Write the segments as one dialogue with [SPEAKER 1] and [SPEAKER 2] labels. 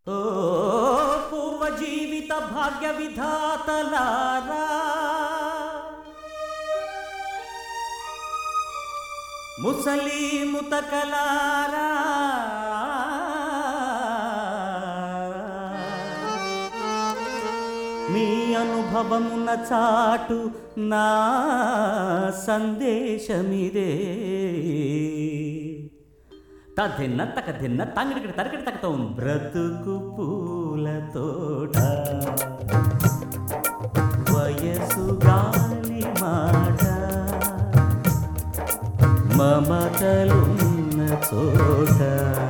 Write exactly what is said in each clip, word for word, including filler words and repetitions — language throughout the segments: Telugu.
[SPEAKER 1] ఓ పూర్వ జీవిత భాగ్య విధాతలారా, ముసలి ముతకలారా, మీ అనుభవమున చాటు నా సందేశమిదే. తదిన్న తక దిన్న తంగిడికి తరగడి తగ్గతో బ్రతుకు పూల తోట, వయసు గాలి మాట, మమతలున్న చోట,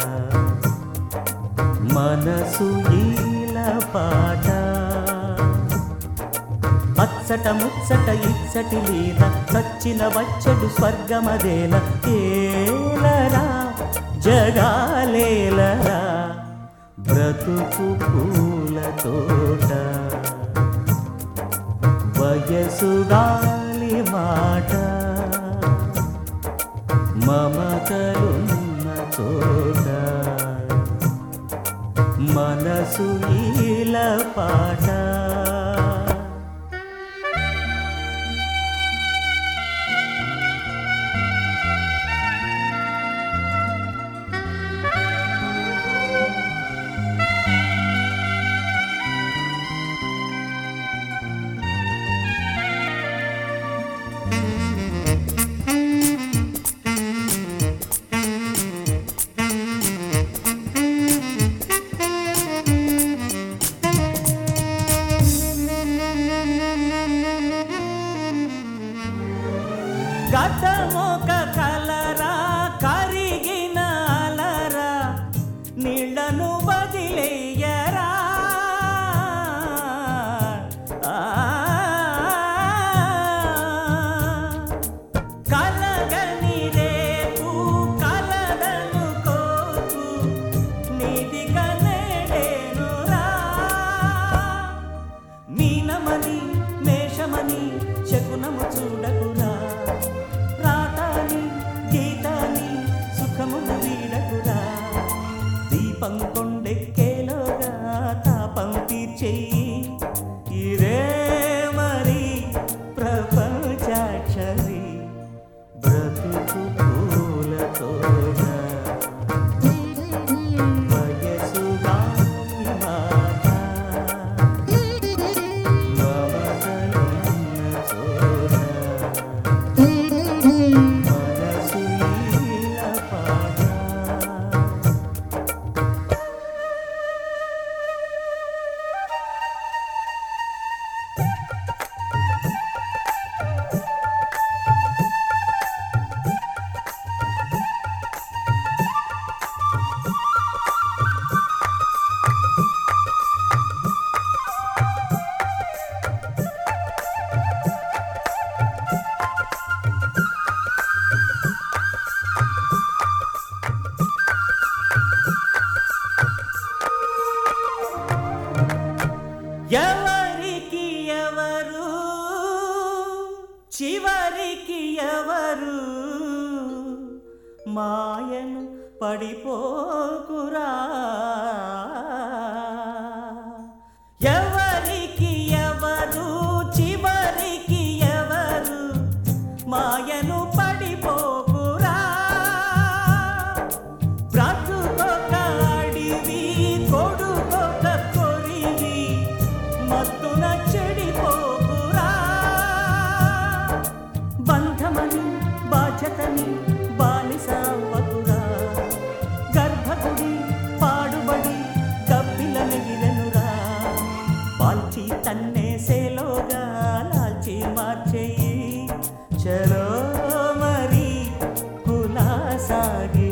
[SPEAKER 1] మనసు ఈల పాట, అచ్చట ముచ్చట ఇచ్చటి లీల, చచ్చిన వచ్చడు స్వర్గమదేల, ఏలరా జగాలేలరా బ్రతుకు పూల తోట, వయసు గాలి మాట, మమతలున్న చోట, మనసు ఈల పాట. గడ్డమొక కలరా, కరిగిన అలరా, నీళ్లను వదిలేయరా, కలగని రేపు కలదను కోపు, నీదిగా నేడేనురా, మీనమని మేషమని శకునము చూడకురా, రాతాని గీతాని సుఖమును వీడకురా, దీపం కొండెక్కేలోగా తాపం తీర్చేయి, ఇదే మరి ప్రపంచాక్షరి బ్రతుకు పూల తోట, వయసు గాలి మాట, మమతలున్న చోట, మనసు ఈల పాట. ఎవరికి ఎవరు చివరికి ఎవరు, మాయను పడిపోకురా, ఎవరికి ఎవరు చివరికి ఎవరు, మాయను పడిపోకురా, బ్రతుకొక అడివి కొడుకొక కొరివి, మత్తున చెడిపోకురా, బంధమని బాధ్యతని బానిస అవ్వకురా, గర్భగుడి పాడుబడి కప్పిల నెగిలనురా, పాల్చి తన్నేసేలోగా లాల్చి మార్చేయి, చలో మరి కులాసాగి